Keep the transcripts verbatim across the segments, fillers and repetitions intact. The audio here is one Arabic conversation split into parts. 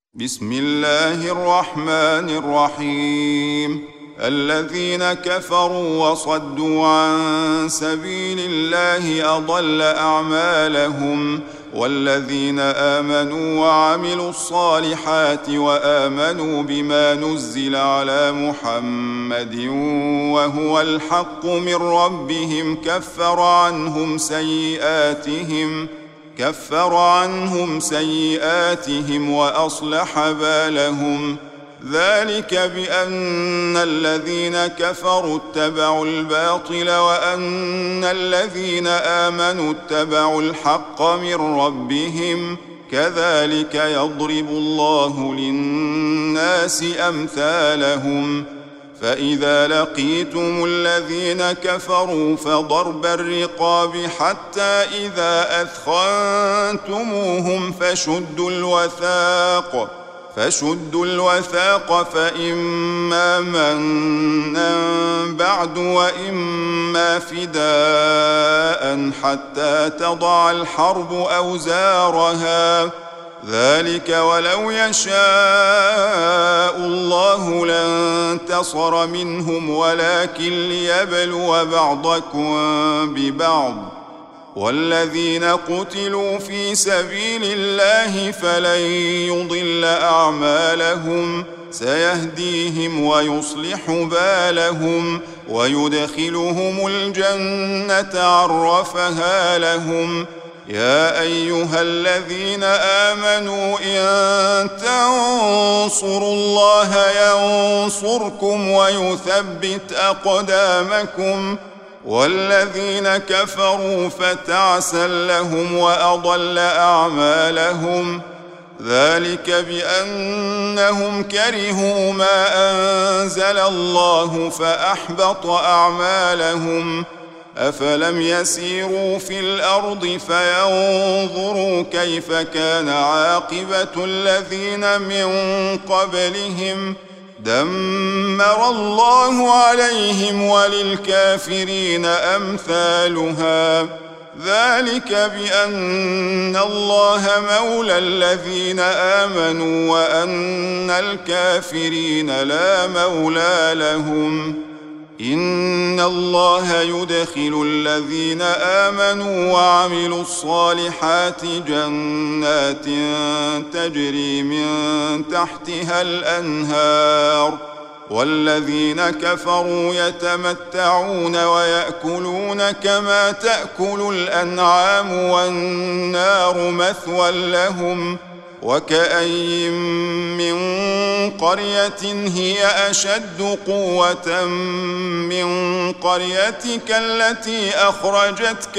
بسم الله الرحمن الرحيم. الذين كفروا وصدوا عن سبيل الله أضل أعمالهم، والذين آمنوا وعملوا الصالحات وآمنوا بما نزل على محمد وهو الحق من ربهم كفر عنهم سيئاتهم كفر عنهم سيئاتهم وأصلح بالهم. ذلك بأن الذين كفروا اتبعوا الباطل وأن الذين آمنوا اتبعوا الحق من ربهم، كذلك يضرب الله للناس أمثالهم. فإذا لقيتم الذين كفروا فضرب الرقاب حتى إذا أثخنتموهم فشدوا الوثاق فشدوا الوثاق فإما منا بعد وإما فداء حتى تضع الحرب أوزارها. ذلك ولو يشاء الله لانتصر منهم ولكن ليبلو بعضكم ببعض. والذين قتلوا في سبيل الله فلن يضل أعمالهم، سيهديهم ويصلح بالهم ويدخلهم الجنة عرفها لهم. يا أيها الذين آمنوا إن تنصروا الله ينصركم ويثبت أقدامكم. والذين كفروا فتعسا لهم وأضل أعمالهم. ذلك بأنهم كرهوا ما أنزل الله فأحبط أعمالهم. أفلم يسيروا في الأرض فينظروا كيف كان عاقبة الذين من قبلهم، دمر الله عليهم وللكافرين أمثالها. ذلك بأن الله مولى الذين آمنوا وأن الكافرين لا مولى لهم. إن الله يدخل الذين آمنوا وعملوا الصالحات جنات تجري من تحتها الأنهار، والذين كفروا يتمتعون ويأكلون كما تأكل الأنعام والنار مثوى لهم. وكأين من قرية هي أشد قوة من قريتك التي أخرجتك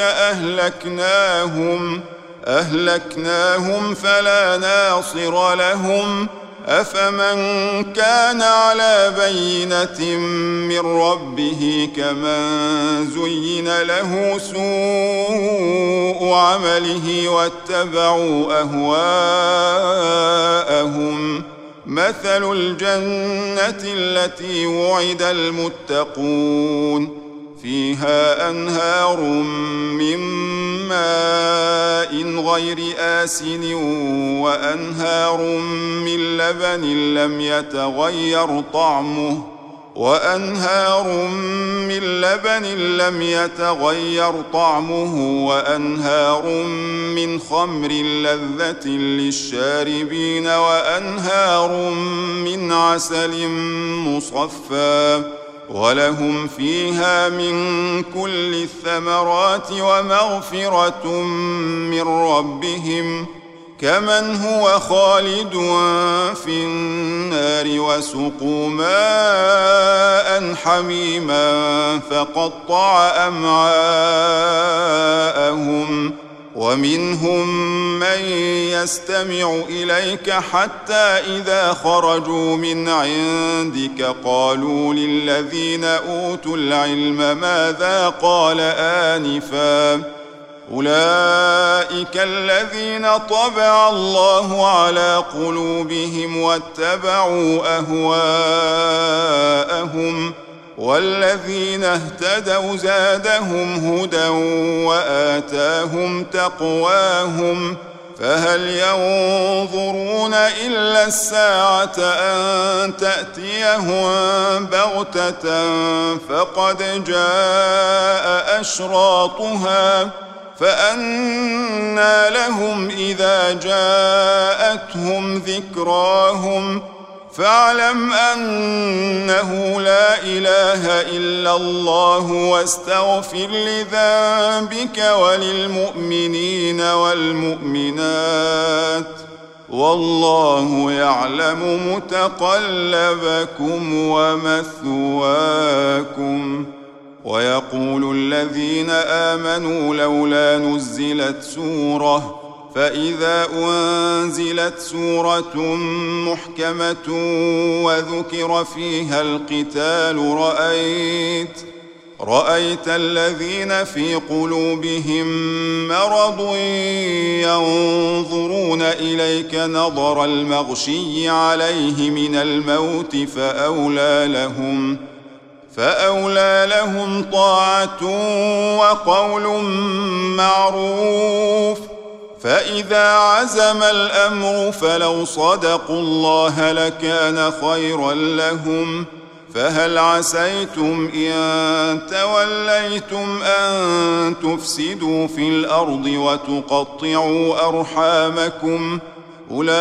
أهلكناهم أهلكناهم فلا ناصر لهم. أفمن كان على بينة من ربه كمن زين له سوء عمله واتبعوا أهواءهم. مثل الجنة التي وعد المتقون فيها أنهار من ماء غير آسن وأنهار من لبن لم يتغير طعمه وأنهار من لبن لم يتغير طعمه وأنهار من خمر لذة للشاربين وأنهار من عسل مصفى، ولهم فيها من كل الثمرات ومغفرة من ربهم، كمن هو خالد في النار وسقوا ماء حميما فقطع أمعاءهم. ومنهم من يستمع إليك حتى إذا خرجوا من عندك قالوا للذين أوتوا العلم ماذا قال آنفا. أولئك الذين طبع الله على قلوبهم واتبعوا أهواءهم. والذين اهتدوا زادهم هدى وآتاهم تقواهم. فهل ينظرون إلا الساعة أن تأتيهم بغتة فقد جاء أشراطها فأنى لهم إذا جاءتهم ذكراهم فاعلم أنه لا إله إلا الله واستغفر لذنبك وللمؤمنين والمؤمنات والله يعلم متقلبكم ومثواكم. ويقول الذين آمنوا لولا نزلت سورة فإذا أنزلت سورة محكمة وذكر فيها القتال رأيت رأيت الذين في قلوبهم مرض ينظرون إليك نظر المغشي عليه من الموت فأولى لهم فأولى لهم طاعة وقول معروف. فإذا عزم الأمر فلو صدقوا الله لكان خيرا لهم. فهل عسيتم إن توليتم أن تفسدوا في الأرض وتقطعوا أرحامكم أولئك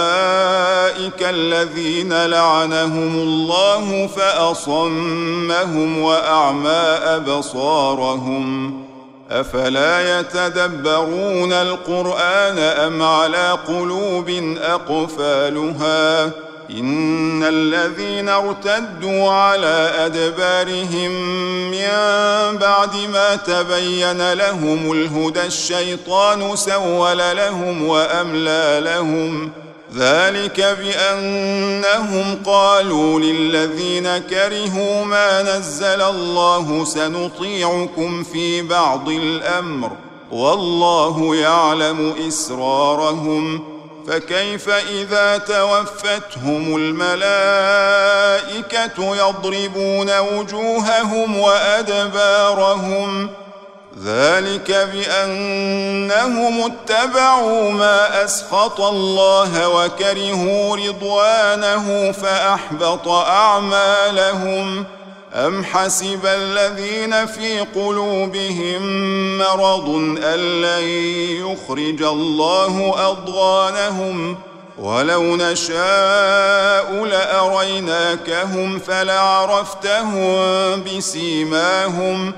الذين لعنهم الله فأصمهم وأعمى أبصارهم أفلا يتدبرون القرآن أم على قلوب أقفالها إن الذين ارتدوا على أدبارهم من بعد ما تبين لهم الهدى الشيطان سول لهم وأملى لهم ذلك بأنهم قالوا للذين كرهوا ما نزل الله سنطيعكم في بعض الأمر والله يعلم إسرارهم فكيف إذا توفتهم الملائكة يضربون وجوههم وأدبارهم ذلك بأنهم اتبعوا ما أسخط الله وكرهوا رضوانه فأحبط أعمالهم أم حسب الذين في قلوبهم مرض أن لن يخرج الله أضغانهم ولو نشاء لأريناكهم فلعرفتهم بسيماهم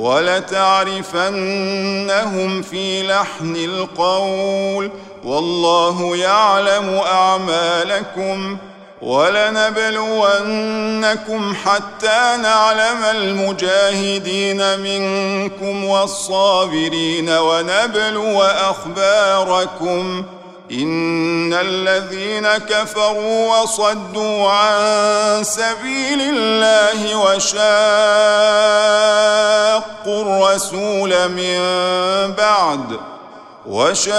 ولتعرفنهم في لحن القول والله يعلم أعمالكم ولنبلونكم حتى نعلم المجاهدين منكم والصابرين ونبلو أخباركم إن الذين كفروا وصدوا عن سبيل الله وشاقوا الرسول من بعد وشاقوا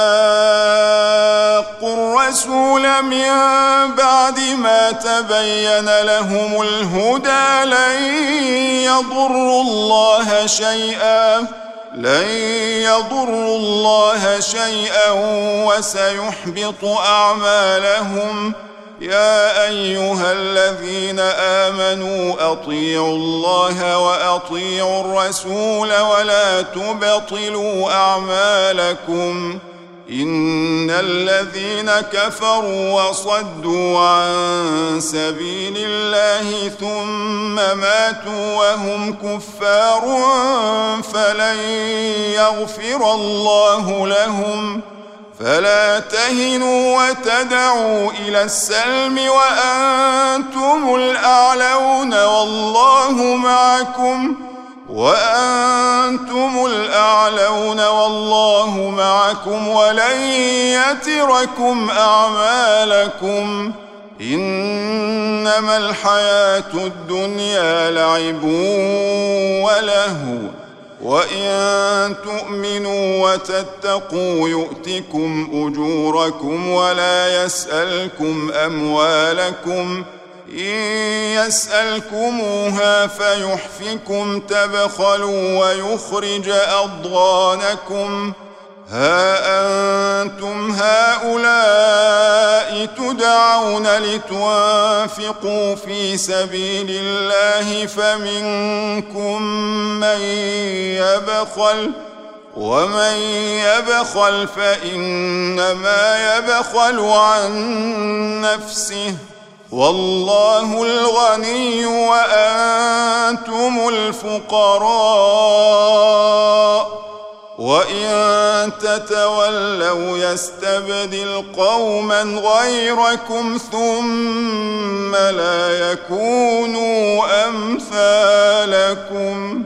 الرسول من بعد ما تبين لهم الهدى لن يضروا الله شيئا لن يضروا الله شيئا وسيحبط أعمالهم يا أيها الذين آمنوا أطيعوا الله وأطيعوا الرسول ولا تبطلوا أعمالكم إن الذين كفروا وصدوا عن سبيل الله ثم ماتوا وهم كفار فلن يغفر الله لهم فلا تهنوا وتدعوا إلى السلم وأنتم الأعلون والله معكم وأنتم الأعلون والله معكم ولن يتركم أعمالكم إنما الحياة الدنيا لعب ولهو وإن تؤمنوا وتتقوا يؤتكم أجوركم ولا يسألكم أموالكم إن يسألكموها فيحفكم تبخلوا ويخرج أضغانكم ها أنتم هؤلاء تدعون لتنفقوا في سبيل الله فمنكم من يبخل ومن يبخل فإنما يبخل عن نفسه والله الغني وأنتم الفقراء وإن تتولوا يستبدل قوما غيركم ثم لا يكونوا أمثالكم